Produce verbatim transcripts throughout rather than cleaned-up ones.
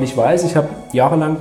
nicht weiß, ich habe jahrelang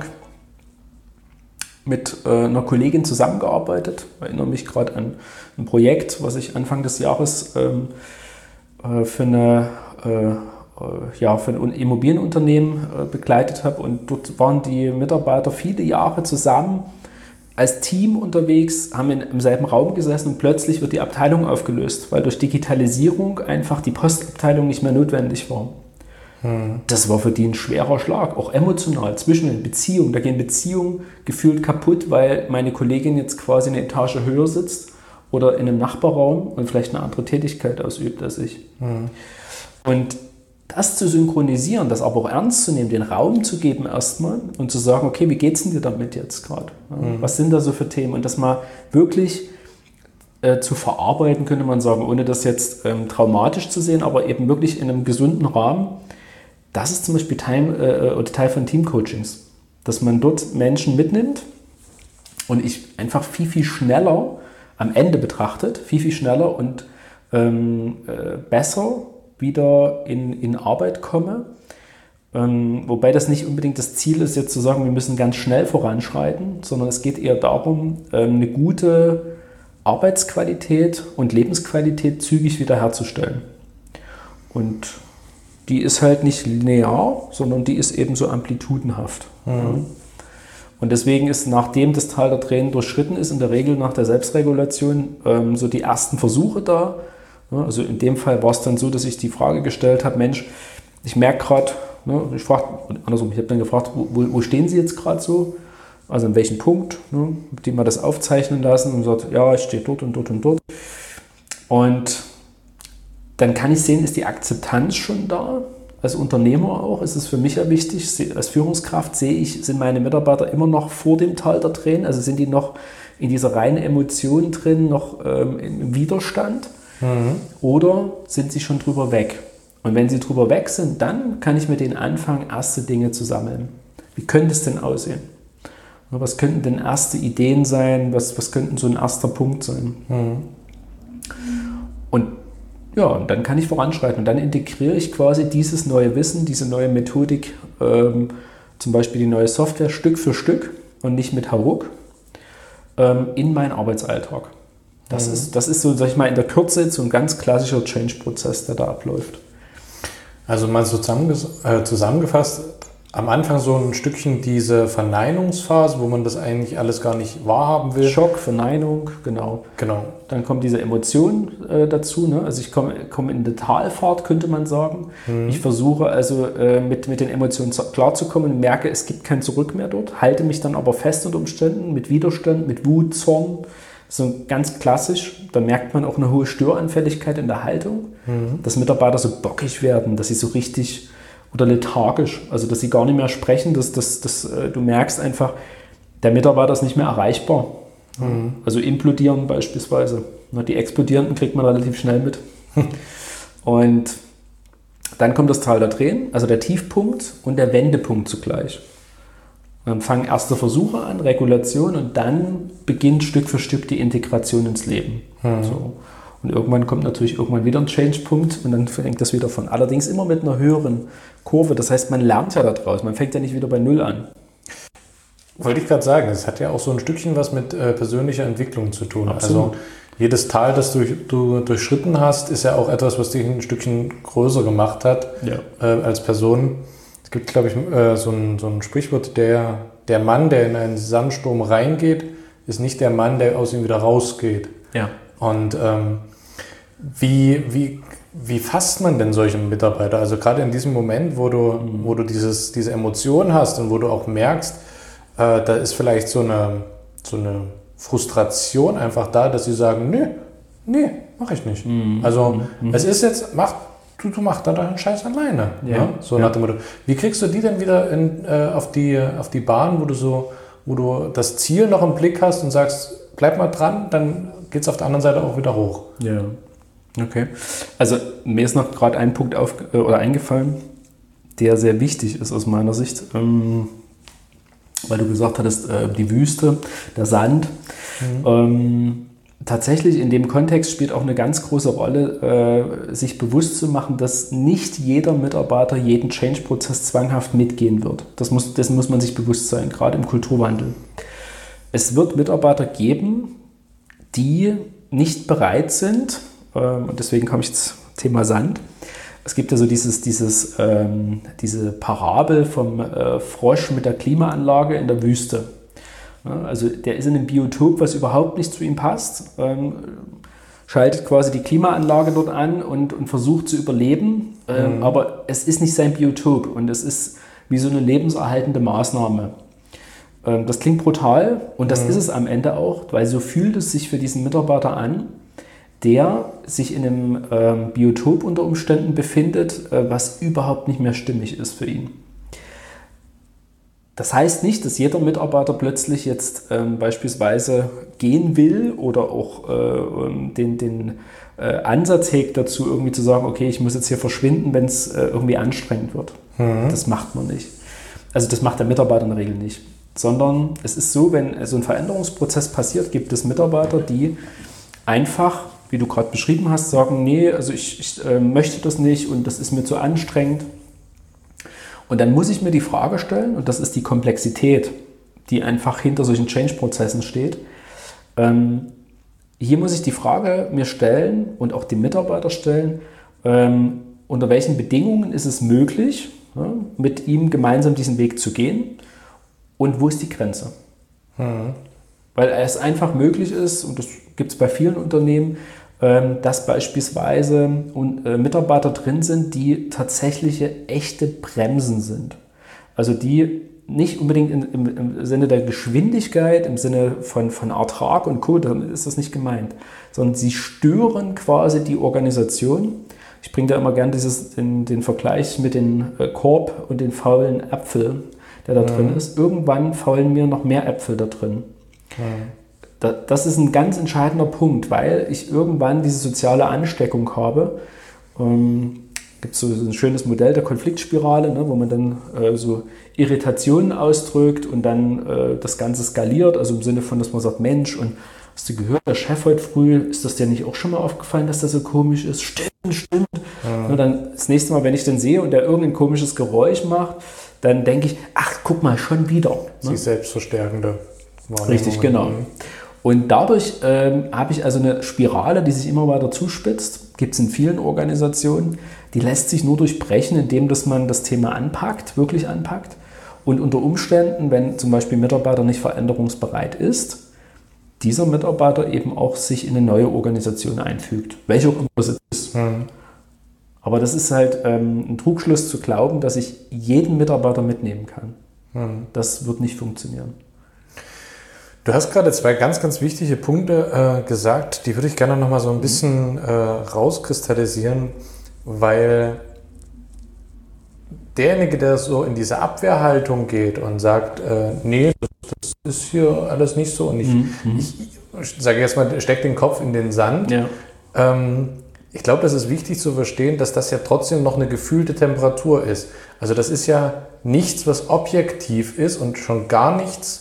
mit äh, einer Kollegin zusammengearbeitet. Ich erinnere mich gerade an ein Projekt, was ich Anfang des Jahres ähm, äh, für, eine, äh, äh, ja, für ein Immobilienunternehmen äh, begleitet habe. Und dort waren die Mitarbeiter viele Jahre zusammen als Team unterwegs, haben in, im selben Raum gesessen und plötzlich wird die Abteilung aufgelöst, weil durch Digitalisierung einfach die Postabteilung nicht mehr notwendig war. Hm. Das war für die ein schwerer Schlag, auch emotional, zwischen den Beziehungen. Da gehen Beziehungen gefühlt kaputt, weil meine Kollegin jetzt quasi eine Etage höher sitzt oder in einem Nachbarraum und vielleicht eine andere Tätigkeit ausübt als ich. Hm. Und das zu synchronisieren, das aber auch ernst zu nehmen, den Raum zu geben erstmal und zu sagen, okay, wie geht's denn dir damit jetzt gerade? Ja, mhm. Was sind da so für Themen? Und das mal wirklich äh, zu verarbeiten, könnte man sagen, ohne das jetzt ähm, traumatisch zu sehen, aber eben wirklich in einem gesunden Rahmen. Das ist zum Beispiel Teil, äh, oder Teil von Teamcoachings, dass man dort Menschen mitnimmt und ich einfach viel, viel schneller am Ende betrachtet, viel, viel schneller und ähm, äh, besser wieder in, in Arbeit komme. Ähm, wobei das nicht unbedingt das Ziel ist, jetzt zu sagen, wir müssen ganz schnell voranschreiten, sondern es geht eher darum, ähm, eine gute Arbeitsqualität und Lebensqualität zügig wiederherzustellen. Und die ist halt nicht linear, sondern die ist eben so amplitudenhaft. Mhm. Ja. Und deswegen ist, nachdem das Tal der Tränen durchschritten ist, in der Regel nach der Selbstregulation ähm, so die ersten Versuche da. Also in dem Fall war es dann so, dass ich die Frage gestellt habe, Mensch, ich merke gerade, ne, ich frage, andersrum, ich habe dann gefragt, wo, wo stehen Sie jetzt gerade so? Also an welchem Punkt? Ne, die mal das aufzeichnen lassen und sagt, ja, ich stehe dort und dort und dort. Und dann kann ich sehen, ist die Akzeptanz schon da? Als Unternehmer auch ist es für mich ja wichtig, als Führungskraft sehe ich, sind meine Mitarbeiter immer noch vor dem Tal der Tränen, also sind die noch in dieser reinen Emotion drin, noch ähm, im Widerstand? Mhm. Oder sind sie schon drüber weg? Und wenn sie drüber weg sind, dann kann ich mit denen anfangen, erste Dinge zu sammeln. Wie könnte es denn aussehen? Was könnten denn erste Ideen sein? Was, was könnten so ein erster Punkt sein? Mhm. Und ja, und dann kann ich voranschreiten. Und dann integriere ich quasi dieses neue Wissen, diese neue Methodik, ähm, zum Beispiel die neue Software Stück für Stück und nicht mit Hauruck, ähm, in meinen Arbeitsalltag. Das, mhm. ist, das ist so, sag ich mal, in der Kürze so ein ganz klassischer Change-Prozess, der da abläuft. Also mal so zusammenges- äh, zusammengefasst, am Anfang so ein Stückchen diese Verneinungsphase, wo man das eigentlich alles gar nicht wahrhaben will. Schock, Verneinung, genau. Genau. Dann kommt diese Emotion äh, dazu. Ne? Also ich komme komm in eine Talfahrt, könnte man sagen. Mhm. Ich versuche also äh, mit, mit den Emotionen klarzukommen und merke, es gibt kein Zurück mehr dort. Halte mich dann aber fest unter Umständen mit Widerstand, mit Wut, Zorn. So ganz klassisch, da merkt man auch eine hohe Störanfälligkeit in der Haltung, mhm. dass Mitarbeiter so bockig werden, dass sie so richtig oder lethargisch, also dass sie gar nicht mehr sprechen, dass, dass, dass äh, du merkst einfach, der Mitarbeiter ist nicht mehr erreichbar. Mhm. Also implodieren beispielsweise. Die Explodierenden kriegt man relativ schnell mit. Und dann kommt das Tal der Tränen, also der Tiefpunkt und der Wendepunkt zugleich. Dann fangen erste Versuche an, Regulation, und dann beginnt Stück für Stück die Integration ins Leben. Mhm. So. Und irgendwann kommt natürlich irgendwann wieder ein Change-Punkt und dann fängt das wieder von. Allerdings immer mit einer höheren Kurve. Das heißt, man lernt ja daraus. Man fängt ja nicht wieder bei Null an. Wollte ich gerade sagen, es hat ja auch so ein Stückchen was mit äh, persönlicher Entwicklung zu tun. Absolut. Also jedes Tal, das du, du durchschritten hast, ist ja auch etwas, was dich ein Stückchen größer gemacht hat, ja. äh, als Person. Es gibt, glaube ich, äh, so, ein, so ein Sprichwort, der, der Mann, der in einen Sandsturm reingeht, ist nicht der Mann, der aus ihm wieder rausgeht. Ja. Und ähm, wie, wie, wie fasst man denn solche Mitarbeiter? Also gerade in diesem Moment, wo du, mhm. wo du dieses, diese Emotion hast und wo du auch merkst, äh, da ist vielleicht so eine, so eine Frustration einfach da, dass sie sagen, nee, nee, mach ich nicht. Mhm. Also mhm. es ist jetzt, mach, du, du mach da deinen Scheiß alleine. Ja. Ne? So ja. nach dem Motto. Wie kriegst du die denn wieder in, äh, auf, die, auf die Bahn, wo du so, wo du das Ziel noch im Blick hast und sagst, bleib mal dran, dann geht es auf der anderen Seite auch wieder hoch. Ja, okay. Also mir ist noch gerade ein Punkt auf, äh, oder eingefallen, der sehr wichtig ist aus meiner Sicht, ähm, weil du gesagt hattest, äh, die Wüste, der Sand. Mhm. Ähm, tatsächlich in dem Kontext spielt auch eine ganz große Rolle, äh, sich bewusst zu machen, dass nicht jeder Mitarbeiter jeden Change-Prozess zwanghaft mitgehen wird. Das muss, dessen muss man sich bewusst sein, gerade im Kulturwandel. Es wird Mitarbeiter geben, die nicht bereit sind, ähm, und deswegen komme ich zum Thema Sand. Es gibt ja so dieses, dieses, ähm, diese Parabel vom äh, Frosch mit der Klimaanlage in der Wüste. Ja, also der ist in einem Biotop, was überhaupt nicht zu ihm passt, ähm, schaltet quasi die Klimaanlage dort an und, und versucht zu überleben, ähm, mhm. aber es ist nicht sein Biotop und es ist wie so eine lebenserhaltende Maßnahme. Ähm, das klingt brutal und das mhm. ist es am Ende auch, weil so fühlt es sich für diesen Mitarbeiter an, der sich in einem ähm, Biotop unter Umständen befindet, äh, was überhaupt nicht mehr stimmig ist für ihn. Das heißt nicht, dass jeder Mitarbeiter plötzlich jetzt ähm, beispielsweise gehen will oder auch äh, den, den äh, Ansatz hegt dazu, irgendwie zu sagen, okay, ich muss jetzt hier verschwinden, wenn es äh, irgendwie anstrengend wird. Mhm. Das macht man nicht. Also das macht der Mitarbeiter in der Regel nicht. Sondern es ist so, wenn so ein Veränderungsprozess passiert, gibt es Mitarbeiter, die einfach, wie du gerade beschrieben hast, sagen, nee, also ich, ich äh, möchte das nicht und das ist mir zu anstrengend. Und dann muss ich mir die Frage stellen, und das ist die Komplexität, die einfach hinter solchen Change-Prozessen steht. Ähm, hier muss ich die Frage mir stellen und auch die Mitarbeiter stellen, ähm, unter welchen Bedingungen ist es möglich, ja, mit ihm gemeinsam diesen Weg zu gehen und wo ist die Grenze? Mhm. Weil es einfach möglich ist, und das gibt es bei vielen Unternehmen, dass beispielsweise Mitarbeiter drin sind, die tatsächliche echte Bremsen sind. Also die nicht unbedingt im, im Sinne der Geschwindigkeit, im Sinne von, von Ertrag und Co., dann ist das nicht gemeint, sondern sie stören quasi die Organisation. Ich bringe da immer gerne dieses, den, den Vergleich mit dem Korb und den faulen Äpfeln, der da mhm. drin ist. Irgendwann faulen mir noch mehr Äpfel da drin. Mhm. Das ist ein ganz entscheidender Punkt, weil ich irgendwann diese soziale Ansteckung habe. Ähm, gibt es so ein schönes Modell der Konfliktspirale, ne, wo man dann äh, so Irritationen ausdrückt und dann äh, das Ganze skaliert, also im Sinne von, dass man sagt, Mensch, und hast du gehört, der Chef heute früh, ist das dir nicht auch schon mal aufgefallen, dass das so komisch ist? Stimmt, stimmt. Ja. Und dann das nächste Mal, wenn ich den sehe und der irgendein komisches Geräusch macht, dann denke ich, ach, guck mal, schon wieder. Ne? Die selbstverstärkende Wahrnehmung. Richtig, genau. Und dadurch ähm, habe ich also eine Spirale, die sich immer weiter zuspitzt, gibt es in vielen Organisationen, die lässt sich nur durchbrechen, indem dass man das Thema anpackt, wirklich anpackt und unter Umständen, wenn zum Beispiel ein Mitarbeiter nicht veränderungsbereit ist, dieser Mitarbeiter eben auch sich in eine neue Organisation einfügt, welche auch immer es ist. Mhm. Aber das ist halt ähm, ein Trugschluss zu glauben, dass ich jeden Mitarbeiter mitnehmen kann. Mhm. Das wird nicht funktionieren. Du hast gerade zwei ganz, ganz wichtige Punkte äh, gesagt, die würde ich gerne noch mal so ein bisschen äh, rauskristallisieren, weil derjenige, der so in diese Abwehrhaltung geht und sagt, äh, nee, das ist hier alles nicht so und ich, mhm. ich, ich sage jetzt mal, steck den Kopf in den Sand. Ja. Ähm, ich glaube, das ist wichtig zu verstehen, dass das ja trotzdem noch eine gefühlte Temperatur ist. Also das ist ja nichts, was objektiv ist und schon gar nichts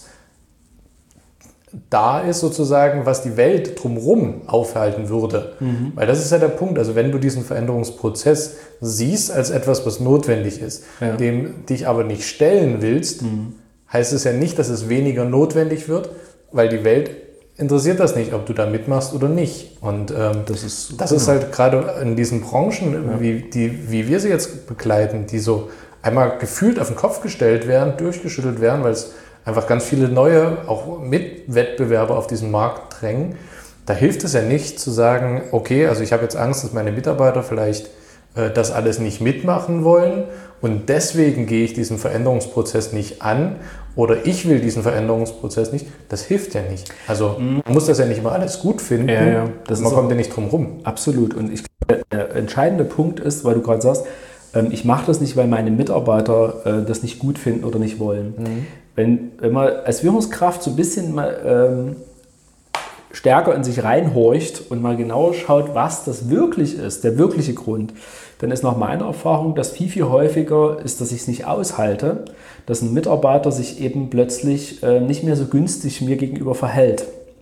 da ist sozusagen, was die Welt drumherum aufhalten würde. Mhm. Weil das ist ja der Punkt. Also wenn du diesen Veränderungsprozess siehst als etwas, was notwendig ist, ja. dem dich aber nicht stellen willst, mhm. heißt es ja nicht, dass es weniger notwendig wird, weil die Welt interessiert das nicht, ob du da mitmachst oder nicht. Und ähm, das, ist, das genau. ist halt gerade in diesen Branchen, ja. wie, die, wie wir sie jetzt begleiten, die so einmal gefühlt auf den Kopf gestellt werden, durchgeschüttelt werden, weil es einfach ganz viele neue, auch Mitwettbewerber auf diesen Markt drängen. Da hilft es ja nicht zu sagen, okay, also ich habe jetzt Angst, dass meine Mitarbeiter vielleicht äh, das alles nicht mitmachen wollen und deswegen gehe ich diesen Veränderungsprozess nicht an oder ich will diesen Veränderungsprozess nicht. Das hilft ja nicht. Also man muss das ja nicht immer alles gut finden, ja, ja. Das man kommt ja nicht drum rum. Absolut. Und ich glaube, der entscheidende Punkt ist, weil du gerade sagst, ich mache das nicht, weil meine Mitarbeiter äh, das nicht gut finden oder nicht wollen. Mhm. Wenn, wenn man als Führungskraft so ein bisschen mal ähm, stärker in sich reinhorcht und mal genauer schaut, was das wirklich ist, der wirkliche Grund, dann ist nach meiner Erfahrung, dass viel, viel häufiger ist, dass ich es nicht aushalte, dass ein Mitarbeiter sich eben plötzlich äh, nicht mehr so günstig mir gegenüber verhält.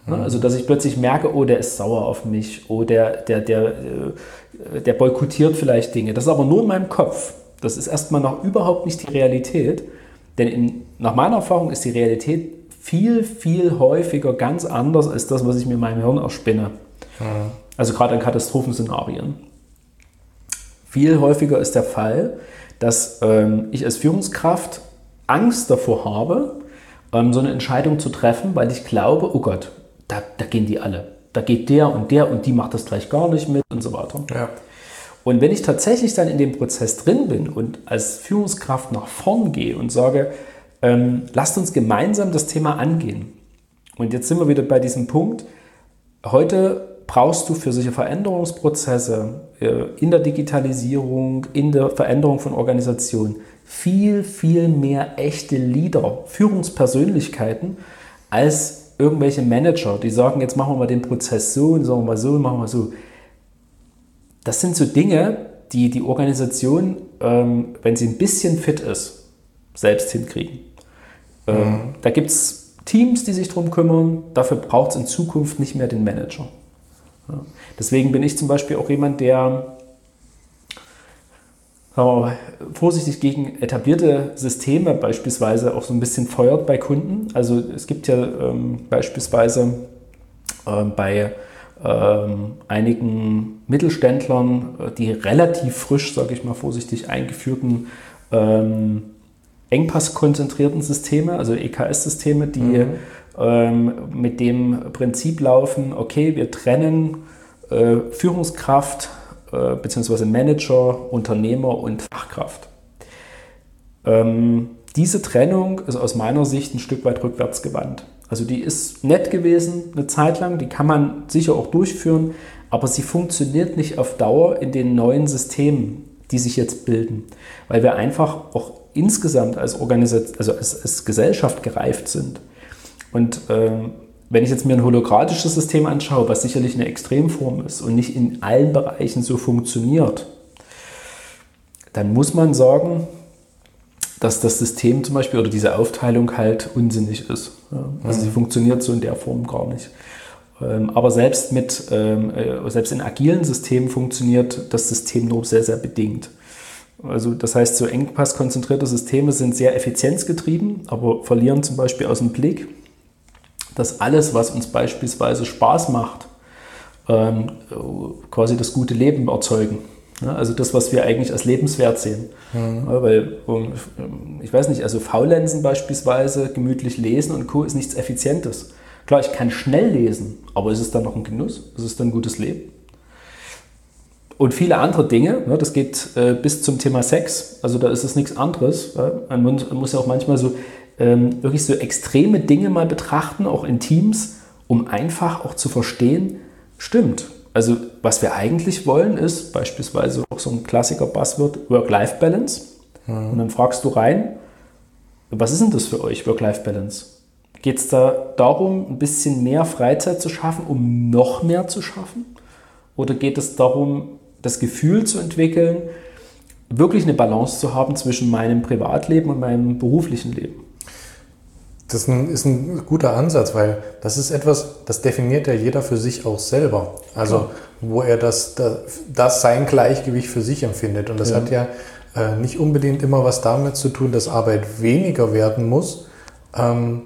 Mhm. Also dass ich plötzlich merke, oh, der ist sauer auf mich, oh, der, der, der, der boykottiert vielleicht Dinge. Das ist aber nur in meinem Kopf. Das ist erstmal noch überhaupt nicht die Realität. Denn in, nach meiner Erfahrung ist die Realität viel, viel häufiger ganz anders als das, was ich mir in meinem Hirn erspinne. Mhm. Also gerade in Katastrophenszenarien. Viel häufiger ist der Fall, dass ähm, ich als Führungskraft Angst davor habe, ähm, so eine Entscheidung zu treffen, weil ich glaube, oh Gott, da, da gehen die alle. Da geht der und der und die macht das gleich gar nicht mit und so weiter. Ja. Und wenn ich tatsächlich dann in dem Prozess drin bin und als Führungskraft nach vorn gehe und sage, ähm, lasst uns gemeinsam das Thema angehen. Und jetzt sind wir wieder bei diesem Punkt, heute brauchst du für solche Veränderungsprozesse in der Digitalisierung, in der Veränderung von Organisationen viel, viel mehr echte Leader, Führungspersönlichkeiten, als irgendwelche Manager, die sagen, jetzt machen wir mal den Prozess so und sagen wir mal so und machen wir so. Das sind so Dinge, die die Organisation, ähm, wenn sie ein bisschen fit ist, selbst hinkriegen. Ähm, mhm. Da gibt es Teams, die sich darum kümmern, dafür braucht es in Zukunft nicht mehr den Manager. Ja. Deswegen bin ich zum Beispiel auch jemand, der sagen wir mal, vorsichtig gegen etablierte Systeme beispielsweise auch so ein bisschen feuert bei Kunden. Also es gibt ja ähm, beispielsweise ähm, bei ähm, einigen Mittelständlern, die relativ frisch, sage ich mal vorsichtig, eingeführten ähm, engpasskonzentrierten Systeme, also E K S-Systeme, die mhm. ähm, mit dem Prinzip laufen, okay, wir trennen äh, Führungskraft äh, bzw. Manager, Unternehmer und Fachkraft. Ähm, diese Trennung ist aus meiner Sicht ein Stück weit rückwärts gewandt. Also die ist nett gewesen eine Zeit lang, die kann man sicher auch durchführen, aber sie funktioniert nicht auf Dauer in den neuen Systemen, die sich jetzt bilden, weil wir einfach auch insgesamt als Organisation, also als, als Gesellschaft gereift sind. Und ähm, wenn ich jetzt mir ein holokratisches System anschaue, was sicherlich eine Extremform ist und nicht in allen Bereichen so funktioniert, dann muss man sagen, dass das System zum Beispiel oder diese Aufteilung halt unsinnig ist. Ja? Also mhm. sie funktioniert so in der Form gar nicht. Ähm, aber selbst, mit, ähm, äh, selbst in agilen Systemen funktioniert das System nur sehr, sehr bedingt. Also das heißt, so engpasskonzentrierte Systeme sind sehr effizienzgetrieben, aber verlieren zum Beispiel aus dem Blick, dass alles, was uns beispielsweise Spaß macht, ähm, quasi das gute Leben erzeugen. Ja, also das, was wir eigentlich als lebenswert sehen. Mhm. Ja, weil, ich weiß nicht, also Faulenzen beispielsweise, gemütlich lesen und Co. ist nichts Effizientes. Klar, ich kann schnell lesen, aber ist es dann noch ein Genuss? Ist es dann ein gutes Leben? Und viele andere Dinge, ne, das geht äh, bis zum Thema Sex, also da ist es nichts anderes. Ja? Man muss ja auch manchmal so ähm, wirklich so extreme Dinge mal betrachten, auch in Teams, um einfach auch zu verstehen, stimmt. Also was wir eigentlich wollen ist beispielsweise auch so ein Klassiker-Buzzword, Work-Life-Balance. Mhm. Und dann fragst du rein, was ist denn das für euch, Work-Life-Balance? Geht es da darum, ein bisschen mehr Freizeit zu schaffen, um noch mehr zu schaffen? Oder geht es darum, das Gefühl zu entwickeln, wirklich eine Balance zu haben zwischen meinem Privatleben und meinem beruflichen Leben? Das ist ein guter Ansatz, weil das ist etwas, das definiert ja jeder für sich auch selber. Also Klar. wo er das, das sein Gleichgewicht für sich empfindet. Und das ja. hat ja äh, nicht unbedingt immer was damit zu tun, dass Arbeit weniger werden muss, ähm,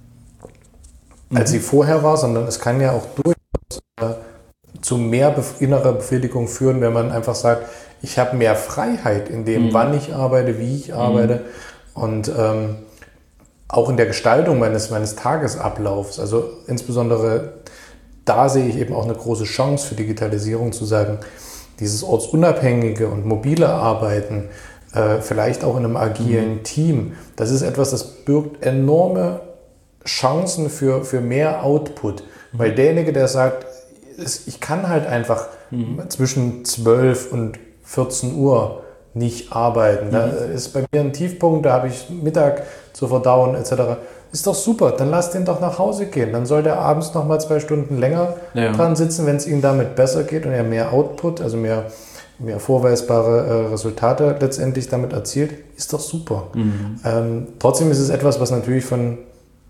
mhm. als sie vorher war, sondern es kann ja auch durchaus äh, zu mehr bef- innerer Befriedigung führen, wenn man einfach sagt, ich habe mehr Freiheit in dem, mhm. wann ich arbeite, wie ich arbeite mhm. und ähm, auch in der Gestaltung meines, meines Tagesablaufs. Also insbesondere da sehe ich eben auch eine große Chance für Digitalisierung, zu sagen, dieses ortsunabhängige und mobile Arbeiten, äh, vielleicht auch in einem agilen mhm. Team, das ist etwas, das birgt enorme Chancen für, für mehr Output. Mhm. Weil derjenige, der sagt, ich kann halt einfach mhm. zwischen zwölf und vierzehn Uhr nicht arbeiten. Da mhm. ist bei mir ein Tiefpunkt, da habe ich Mittag zu verdauen et cetera. Ist doch super, dann lass den doch nach Hause gehen. Dann soll der abends noch mal zwei Stunden länger ja. dran sitzen, wenn es ihm damit besser geht und er mehr Output, also mehr, mehr vorweisbare äh, Resultate letztendlich damit erzielt. Ist doch super. Mhm. Ähm, trotzdem ist es etwas, was natürlich von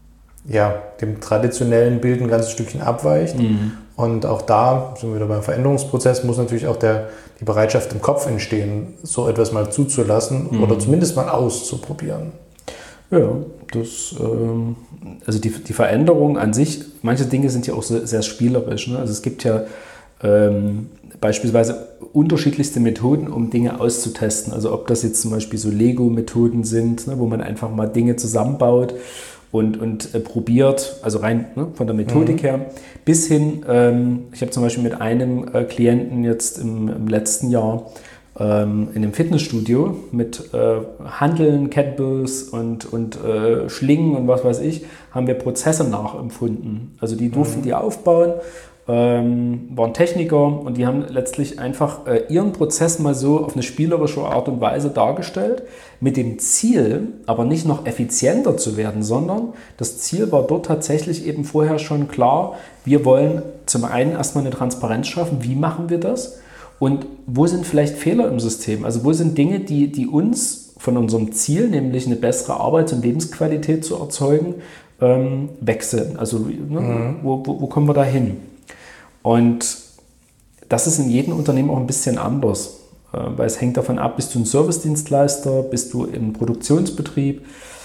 ja, dem traditionellen Bild ein ganzes Stückchen abweicht. Mhm. Und auch da sind wir wieder beim Veränderungsprozess, muss natürlich auch der, die Bereitschaft im Kopf entstehen, so etwas mal zuzulassen mhm. oder zumindest mal auszuprobieren. Ja, das, ähm, also die, die Veränderung an sich, manche Dinge sind ja auch sehr, sehr spielerisch. Ne? Also es gibt ja ähm, beispielsweise unterschiedlichste Methoden, um Dinge auszutesten. Also ob das jetzt zum Beispiel so Lego-Methoden sind, ne, wo man einfach mal Dinge zusammenbaut und, und äh, probiert, also rein ne, von der Methodik mhm. her, bis hin, ähm, ich habe zum Beispiel mit einem äh, Klienten jetzt im, im letzten Jahr ähm, in einem Fitnessstudio mit äh, Hanteln, Kettlebells und, und äh, Schlingen und was weiß ich, haben wir Prozesse nachempfunden. Also die durften mhm. die aufbauen, ähm, waren Techniker und die haben letztlich einfach äh, ihren Prozess mal so auf eine spielerische Art und Weise dargestellt, mit dem Ziel, aber nicht noch effizienter zu werden, sondern das Ziel war dort tatsächlich eben vorher schon klar, wir wollen zum einen erstmal eine Transparenz schaffen, wie machen wir das und wo sind vielleicht Fehler im System, also wo sind Dinge, die, die uns von unserem Ziel, nämlich eine bessere Arbeits- und Lebensqualität zu erzeugen, ähm, wechseln, also ne, mhm. wo, wo, wo kommen wir da hin? Und das ist in jedem Unternehmen auch ein bisschen anders, weil es hängt davon ab, bist du ein Servicedienstleister, bist du im Produktionsbetrieb,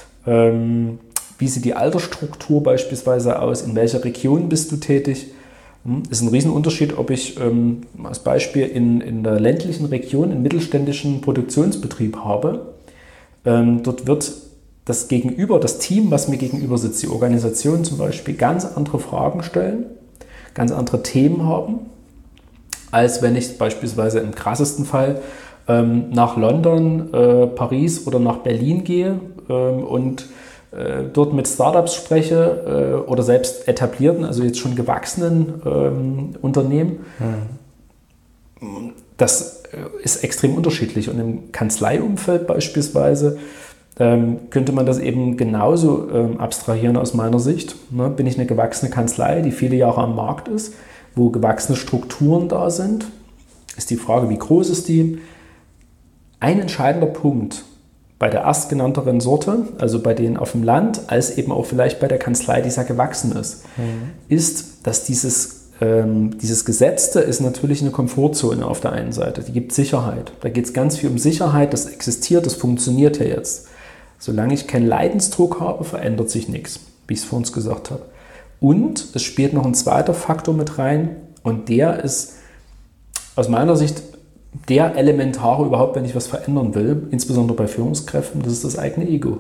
wie sieht die Altersstruktur beispielsweise aus, in welcher Region bist du tätig. Es ist ein Riesenunterschied, ob ich als Beispiel in, in der ländlichen Region einen mittelständischen Produktionsbetrieb habe. Dort wird das Gegenüber, das Team, was mir gegenüber sitzt, die Organisation zum Beispiel, ganz andere Fragen stellen, ganz andere Themen haben, als wenn ich beispielsweise im krassesten Fall ähm, nach London, äh, Paris oder nach Berlin gehe ähm, und äh, dort mit Startups spreche äh, oder selbst etablierten, also jetzt schon gewachsenen ähm, Unternehmen. Mhm. Das ist extrem unterschiedlich und im Kanzleiumfeld beispielsweise Ähm, könnte man das eben genauso ähm, abstrahieren aus meiner Sicht. Ne? Bin ich eine gewachsene Kanzlei, die viele Jahre am Markt ist, wo gewachsene Strukturen da sind, ist die Frage, wie groß ist die? Ein entscheidender Punkt bei der erstgenannteren Sorte, also bei denen auf dem Land, als eben auch vielleicht bei der Kanzlei, die sehr gewachsen ist, mhm. ist, dass dieses, ähm, dieses Gesetzte ist natürlich eine Komfortzone auf der einen Seite, die gibt Sicherheit. Da geht es ganz viel um Sicherheit, das existiert, das funktioniert ja jetzt. Solange ich keinen Leidensdruck habe, verändert sich nichts, wie ich es vorhin gesagt habe. Und es spielt noch ein zweiter Faktor mit rein und der ist aus meiner Sicht der elementare überhaupt, wenn ich was verändern will, insbesondere bei Führungskräften, das ist das eigene Ego.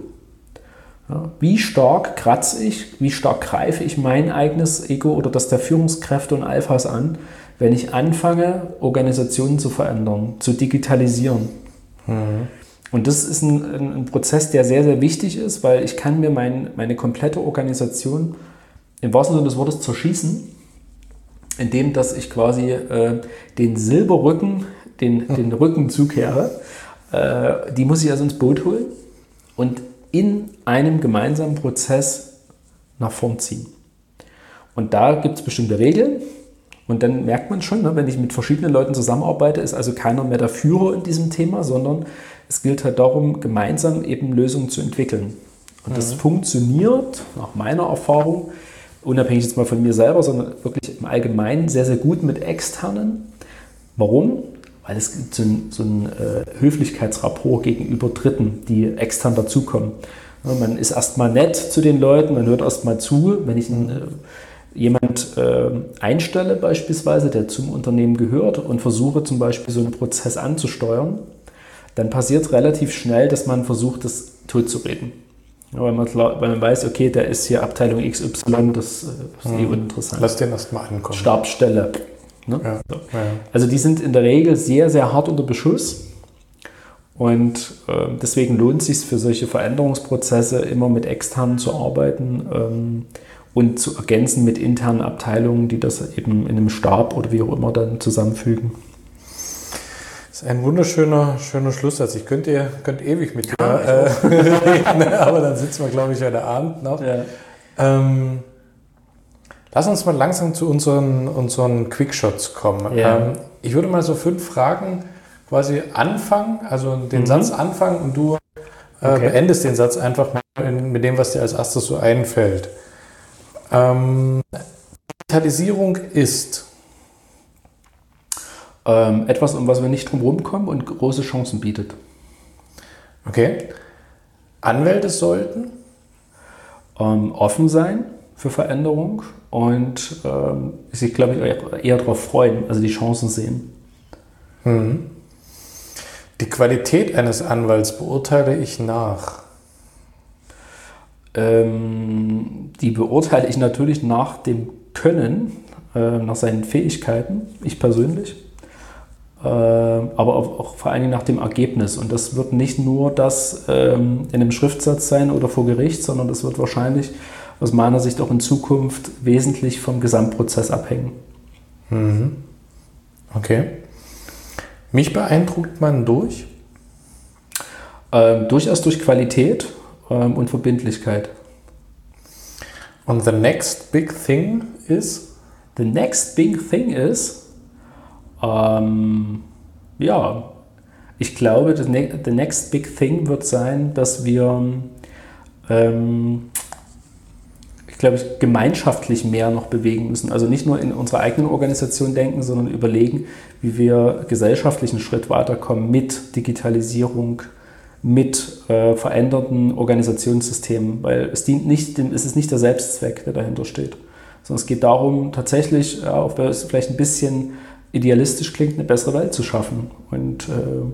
Ja, wie stark kratze ich, wie stark greife ich mein eigenes Ego oder das der Führungskräfte und Alphas an, wenn ich anfange, Organisationen zu verändern, zu digitalisieren. Mhm. Und das ist ein, ein Prozess, der sehr, sehr wichtig ist, weil ich kann mir mein, meine komplette Organisation im wahrsten Sinne des Wortes zerschießen, indem dass ich quasi äh, den Silberrücken, den, den Rücken zukehre. Äh, die muss ich also ins Boot holen und in einem gemeinsamen Prozess nach vorn ziehen. Und da gibt es bestimmte Regeln. Und dann merkt man schon, ne, wenn ich mit verschiedenen Leuten zusammenarbeite, ist also keiner mehr der Führer in diesem Thema, sondern es gilt halt darum, gemeinsam eben Lösungen zu entwickeln. Und mhm. das funktioniert nach meiner Erfahrung, unabhängig jetzt mal von mir selber, sondern wirklich im Allgemeinen sehr, sehr gut mit Externen. Warum? Weil es gibt so ein, so ein äh, Höflichkeitsrapport gegenüber Dritten, die extern dazukommen. Ja, man ist erstmal nett zu den Leuten, man hört erstmal zu, wenn ich ein, äh, jemand äh, einstelle beispielsweise, der zum Unternehmen gehört und versuche zum Beispiel so einen Prozess anzusteuern, dann passiert relativ schnell, dass man versucht, das totzureden. Ja, weil, man, weil man weiß, okay, der ist hier Abteilung X Y, das ist eh uninteressant. Lass den erstmal ankommen. Stabsstelle. Ne? Ja. So. Ja. Also die sind in der Regel sehr, sehr hart unter Beschuss. Und äh, deswegen lohnt es sich für solche Veränderungsprozesse immer mit externen zu arbeiten ähm, und zu ergänzen mit internen Abteilungen, die das eben in einem Stab oder wie auch immer dann zusammenfügen. Das ist ein wunderschöner schöner Schlusssatz. Ich könnte könnt ewig mit dir ja, äh, reden, aber dann sitzen wir, glaube ich, heute Abend noch. Ja. Ähm, lass uns mal langsam zu unseren, unseren Quickshots kommen. Ja. Ähm, ich würde mal so fünf Fragen quasi anfangen, also den mhm. Satz anfangen und du äh, okay. beendest den Satz einfach mal in, mit dem, was dir als erstes so einfällt. Ähm, Digitalisierung ist ähm, etwas, um was wir nicht drum rumkommen und große Chancen bietet. Okay. Anwälte sollten ähm, offen sein für Veränderung und ähm, sich, glaube ich, eher darauf freuen, also die Chancen sehen. Mhm. Die Qualität eines Anwalts beurteile ich nach. Ähm, die beurteile ich natürlich nach dem Können, äh, nach seinen Fähigkeiten, ich persönlich, äh, aber auch, auch vor allen Dingen nach dem Ergebnis. Und das wird nicht nur das ähm, in einem Schriftsatz sein oder vor Gericht, sondern das wird wahrscheinlich aus meiner Sicht auch in Zukunft wesentlich vom Gesamtprozess abhängen. Mhm. Okay. Mich beeindruckt man durch? Ähm, durchaus durch Qualität ähm, und Verbindlichkeit. Und the next big thing is? The next big thing is, ähm, ja, ich glaube, the, ne- the next big thing wird sein, dass wir, ähm, ich glaube, gemeinschaftlich mehr noch bewegen müssen. Also nicht nur in unserer eigenen Organisation denken, sondern überlegen, wie wir gesellschaftlich einen Schritt weiterkommen mit Digitalisierung, mit äh, veränderten Organisationssystemen, weil es dient nicht, dem, es ist nicht der Selbstzweck, der dahinter steht, sondern es geht darum, tatsächlich, ja, auch wenn es vielleicht ein bisschen idealistisch klingt, eine bessere Welt zu schaffen. Und äh,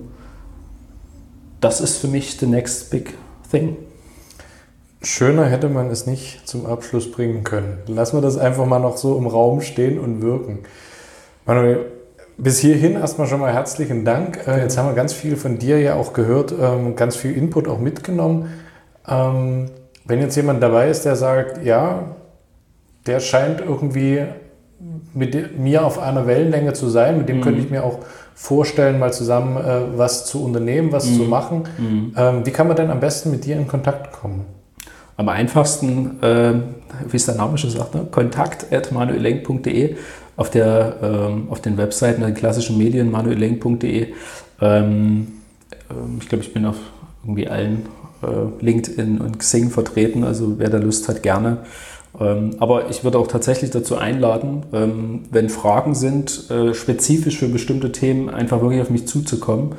das ist für mich the next big thing. Schöner hätte man es nicht zum Abschluss bringen können. Lassen wir das einfach mal noch so im Raum stehen und wirken. Manuel, bis hierhin erstmal schon mal herzlichen Dank. Äh, jetzt haben wir ganz viel von dir ja auch gehört, ähm, ganz viel Input auch mitgenommen. Ähm, wenn jetzt jemand dabei ist, der sagt, ja, der scheint irgendwie mit mir auf einer Wellenlänge zu sein, mit dem mhm. könnte ich mir auch vorstellen, mal zusammen äh, was zu unternehmen, was mhm. zu machen. Mhm. Ähm, wie kann man denn am besten mit dir in Kontakt kommen? Am einfachsten, äh, wie es der Name schon sagt, ne? kontakt at manuelenk punkt de. Auf, der, ähm, auf den Webseiten, den klassischen Medien, manuelenk punkt de. Ähm, ähm, ich glaube, ich bin auf irgendwie allen äh, LinkedIn und Xing vertreten, also wer da Lust hat, gerne. Ähm, aber ich würde auch tatsächlich dazu einladen, ähm, wenn Fragen sind, äh, spezifisch für bestimmte Themen, einfach wirklich auf mich zuzukommen.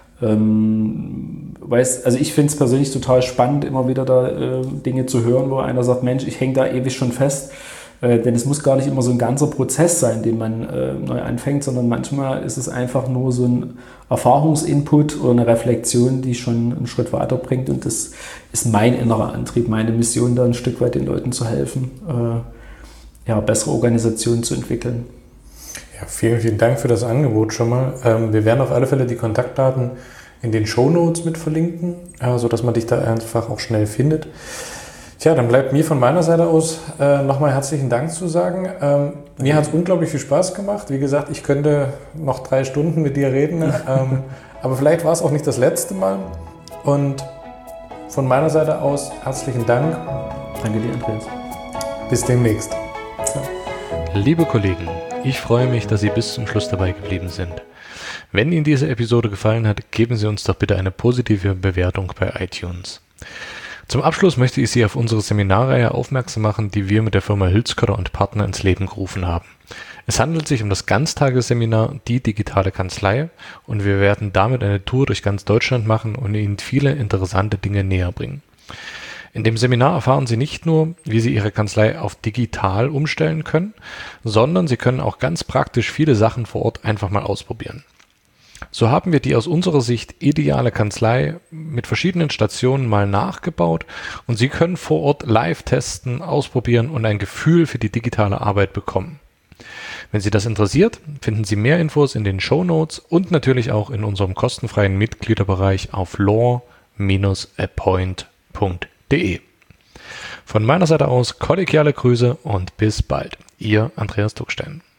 Ähm, weiß, also ich finde es persönlich total spannend, immer wieder da äh, Dinge zu hören, wo einer sagt, Mensch, ich hänge da ewig schon fest. Denn es muss gar nicht immer so ein ganzer Prozess sein, den man äh, neu anfängt, sondern manchmal ist es einfach nur so ein Erfahrungsinput oder eine Reflexion, die schon einen Schritt weiterbringt. Und das ist mein innerer Antrieb, meine Mission, da ein Stück weit den Leuten zu helfen, äh, ja, bessere Organisationen zu entwickeln. Ja, vielen, vielen Dank für das Angebot schon mal. Ähm, wir werden auf alle Fälle die Kontaktdaten in den Shownotes mit verlinken, äh, sodass man dich da einfach auch schnell findet. Tja, dann bleibt mir von meiner Seite aus äh, nochmal herzlichen Dank zu sagen. Ähm, mir hat es unglaublich viel Spaß gemacht. Wie gesagt, ich könnte noch drei Stunden mit dir reden, ähm, aber vielleicht war es auch nicht das letzte Mal. Und von meiner Seite aus herzlichen Dank. Danke dir, Andreas. Bis demnächst. Ja. Liebe Kollegen, ich freue mich, dass Sie bis zum Schluss dabei geblieben sind. Wenn Ihnen diese Episode gefallen hat, geben Sie uns doch bitte eine positive Bewertung bei iTunes. Zum Abschluss möchte ich Sie auf unsere Seminarreihe aufmerksam machen, die wir mit der Firma Hülskörder und Partner ins Leben gerufen haben. Es handelt sich um das Ganztagesseminar Die digitale Kanzlei und wir werden damit eine Tour durch ganz Deutschland machen und Ihnen viele interessante Dinge näher bringen. In dem Seminar erfahren Sie nicht nur, wie Sie Ihre Kanzlei auf digital umstellen können, sondern Sie können auch ganz praktisch viele Sachen vor Ort einfach mal ausprobieren. So haben wir die aus unserer Sicht ideale Kanzlei mit verschiedenen Stationen mal nachgebaut und Sie können vor Ort live testen, ausprobieren und ein Gefühl für die digitale Arbeit bekommen. Wenn Sie das interessiert, finden Sie mehr Infos in den Shownotes und natürlich auch in unserem kostenfreien Mitgliederbereich auf law dash appoint punkt de. Von meiner Seite aus kollegiale Grüße und bis bald. Ihr Andreas Tuckstein.